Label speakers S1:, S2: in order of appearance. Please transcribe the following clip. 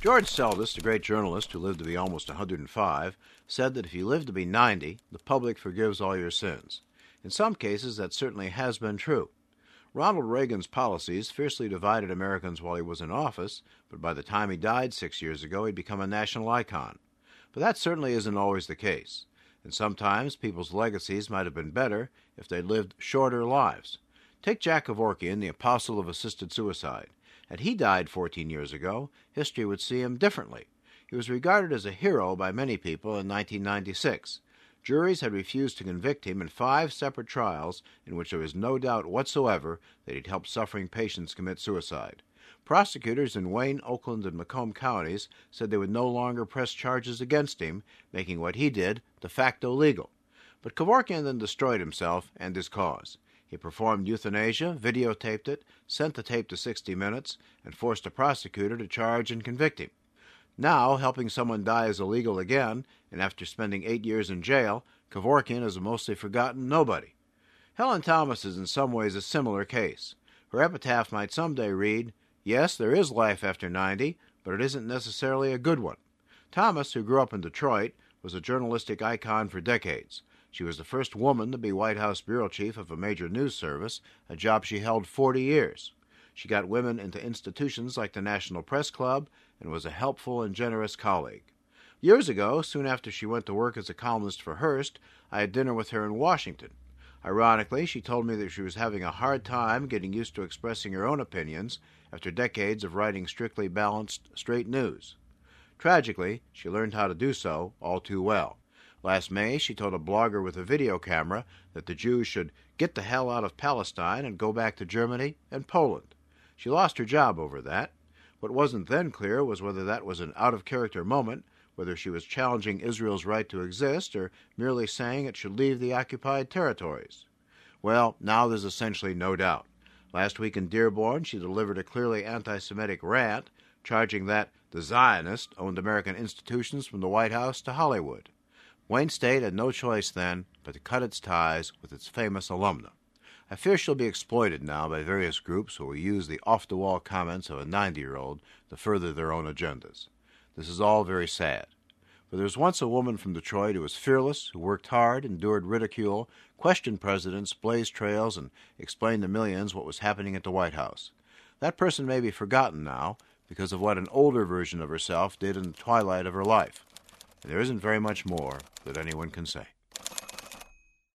S1: George Seldes, the great journalist who lived to be almost 105, said that if you live to be 90, the public forgives all your sins. In some cases, that certainly has been true. Ronald Reagan's policies fiercely divided Americans while he was in office, but by the time he died 6 years ago, he'd become a national icon. But that certainly isn't always the case. And sometimes people's legacies might have been better if they'd lived shorter lives. Take Jack Kevorkian, the apostle of assisted suicide. Had he died 14 years ago, history would see him differently. He was regarded as a hero by many people in 1996. Juries had refused to convict him in 5 separate trials in which there was no doubt whatsoever that he'd helped suffering patients commit suicide. Prosecutors in Wayne, Oakland, and Macomb counties said they would no longer press charges against him, making what he did de facto legal. But Kevorkian then destroyed himself and his cause. He performed euthanasia, videotaped it, sent the tape to 60 Minutes, and forced a prosecutor to charge and convict him. Now, helping someone die is illegal again, and after spending 8 years in jail, Kevorkian is a mostly forgotten nobody. Helen Thomas is in some ways a similar case. Her epitaph might someday read, "Yes, there is life after 90, but it isn't necessarily a good one." Thomas, who grew up in Detroit, was a journalistic icon for decades. She was the first woman to be White House bureau chief of a major news service, a job she held 40 years. She got women into institutions like the National Press Club and was a helpful and generous colleague. Years ago, soon after she went to work as a columnist for Hearst, I had dinner with her in Washington. Ironically, she told me that she was having a hard time getting used to expressing her own opinions after decades of writing strictly balanced, straight news. Tragically, she learned how to do so all too well. Last May, she told a blogger with a video camera that the Jews should get the hell out of Palestine and go back to Germany and Poland. She lost her job over that. What wasn't then clear was whether that was an out-of-character moment, whether she was challenging Israel's right to exist, or merely saying it should leave the occupied territories. Well, now there's essentially no doubt. Last week in Dearborn, she delivered a clearly anti-Semitic rant, charging that the Zionists owned American institutions from the White House to Hollywood. Wayne State had no choice then but to cut its ties with its famous alumna. I fear she'll be exploited now by various groups who will use the off-the-wall comments of a 90-year-old to further their own agendas. This is all very sad. For there was once a woman from Detroit who was fearless, who worked hard, endured ridicule, questioned presidents, blazed trails, and explained to millions what was happening at the White House. That person may be forgotten now because of what an older version of herself did in the twilight of her life. And there isn't very much more that anyone can say.